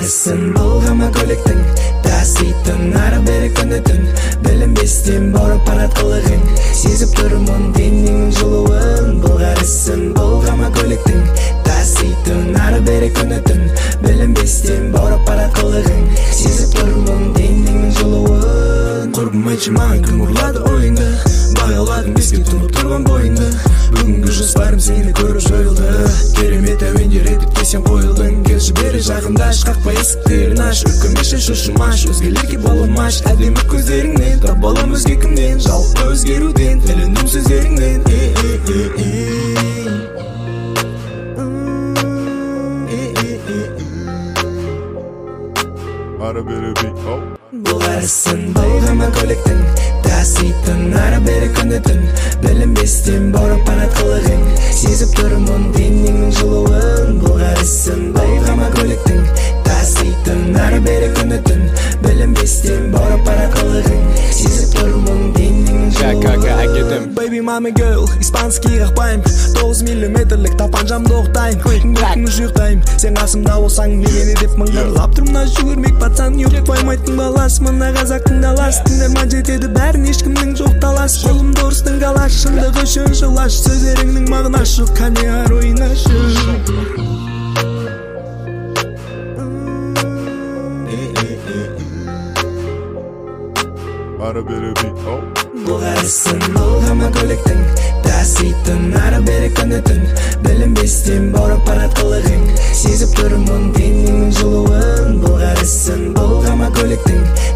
Bulgarısın bulgama kölіктің Таситын ары бері күні түн Білінбестен баурап барат қылығың Сезіп тұрмын деннің жылуын Bulgarısın bulgama kölіктің Таситын ары бері күні түн Білінбестен баурап барат қылығың Сезіп тұрмын деннің жылуын Құрбым айтшы маған кім ұрлады ойыңды Бағаладым беске тұнып тұрған бойыңды Бүгінгі жоспарым сені көріп жойылды Керемет әуендер етіп сен қойылдың Келші бері жақындаш қақпа есіктерін аш Үркімеші шошымаш өзгелерге болмаш Әдемі көздеріңнен тап балам өзге кімнен Жалқы өзгеруден тіліндім сөздеріңнен Bulgarısın bulgama kölіктің Таситын ары бері күні түн Білінбестен баурап барат қылығың Сезіп тұрмын деннің жылуын Bulgarısın bulgama kölіктің Таситын ары бері күні түн Білінбестен баурап барат қылығың Сезіп тұрмын деннің жылуын Baby mama girl, испанский қақпайым 9 миллиметрлік тапанжамды оқтайым Күнгін жүйықтайым Сен қасымда болсаң мені деп мыңғырлап тұрмына жүгірмек пацан Yok қоймайтын балас Мына қазақтың даласы Тыңдарман жетеді бәрін ешкімнің жоқ талас Қолымды ұрыстың қалаш Шындығы үшін жылаш Сөздеріңнің мағынасы Қане ар ойнашы Bulgarısın bulgama kölіктің Таситын ары бері күні түн Білінбестен баурап барат қылығың Сезіп тұрмын деннің жылуын Bulgarısın bulgama kölіктің